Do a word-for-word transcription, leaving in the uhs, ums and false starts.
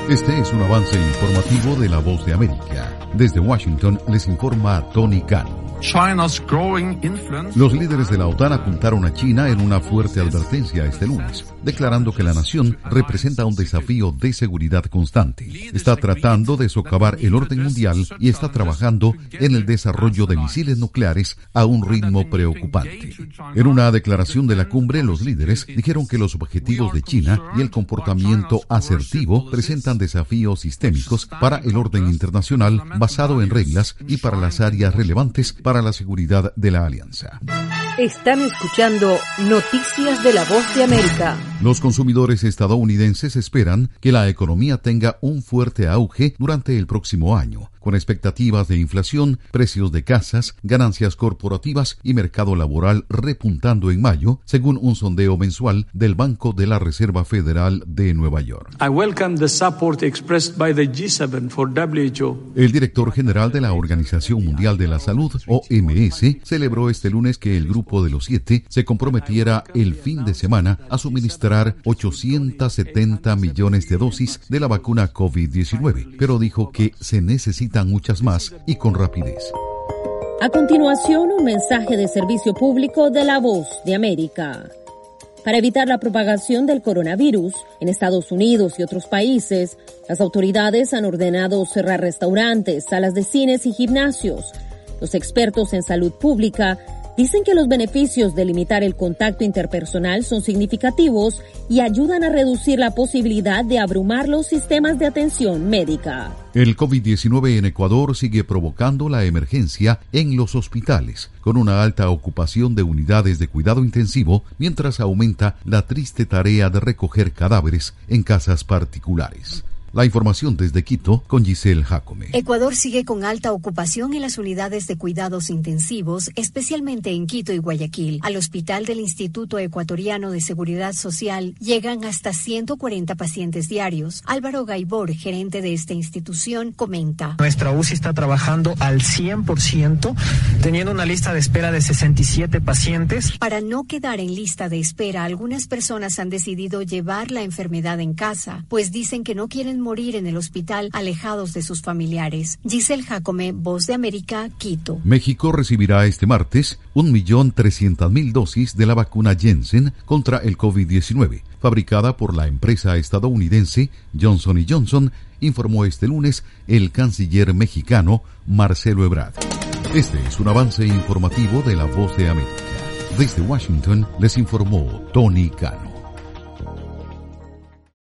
Este es un avance informativo de La Voz de América. Desde Washington les informa Tony Cano. China's growing influence. Los líderes de la OTAN apuntaron a China en una fuerte advertencia este lunes, declarando que la nación representa un desafío de seguridad constante. Está tratando de socavar el orden mundial y está trabajando en el desarrollo de misiles nucleares a un ritmo preocupante. En una declaración de la cumbre, los líderes dijeron que los objetivos de China y el comportamiento asertivo presentan desafíos sistémicos para el orden internacional basado en reglas y para las áreas relevantes para la seguridad de la alianza. Están escuchando Noticias de La Voz de América. Los consumidores estadounidenses esperan que la economía tenga un fuerte auge durante el próximo año, con expectativas de inflación, precios de casas, ganancias corporativas y mercado laboral repuntando en mayo, según un sondeo mensual del Banco de la Reserva Federal de Nueva York. I welcome the support expressed by the G seven for W H O. El director general de la Organización Mundial de la Salud, O M S, celebró este lunes que el Grupo de los Siete se comprometiera el fin de semana a suministrar ochocientos setenta millones de dosis de la vacuna COVID diecinueve, pero dijo que se necesitan muchas más y con rapidez. A continuación, un mensaje de servicio público de La Voz de América. Para evitar la propagación del coronavirus en Estados Unidos y otros países, las autoridades han ordenado cerrar restaurantes, salas de cines y gimnasios. Los expertos en salud pública dicen que los beneficios de limitar el contacto interpersonal son significativos y ayudan a reducir la posibilidad de abrumar los sistemas de atención médica. El COVID diecinueve en Ecuador sigue provocando la emergencia en los hospitales, con una alta ocupación de unidades de cuidado intensivo, mientras aumenta la triste tarea de recoger cadáveres en casas particulares. La información desde Quito con Giselle Jacome. Ecuador sigue con alta ocupación en las unidades de cuidados intensivos, especialmente en Quito y Guayaquil. Al hospital del Instituto Ecuatoriano de Seguridad Social llegan hasta ciento cuarenta pacientes diarios. Álvaro Gaibor, gerente de esta institución, comenta. Nuestra U C I está trabajando al cien por ciento, teniendo una lista de espera de sesenta y siete pacientes. Para no quedar en lista de espera, algunas personas han decidido llevar la enfermedad en casa, pues dicen que no quieren morir en el hospital alejados de sus familiares. Giselle Jacome, Voz de América, Quito. México recibirá este martes un millón trescientas mil dosis de la vacuna Janssen contra el COVID diecinueve, fabricada por la empresa estadounidense Johnson y Johnson, informó este lunes el canciller mexicano Marcelo Ebrard. Este es un avance informativo de La Voz de América. Desde Washington les informó Tony Cano.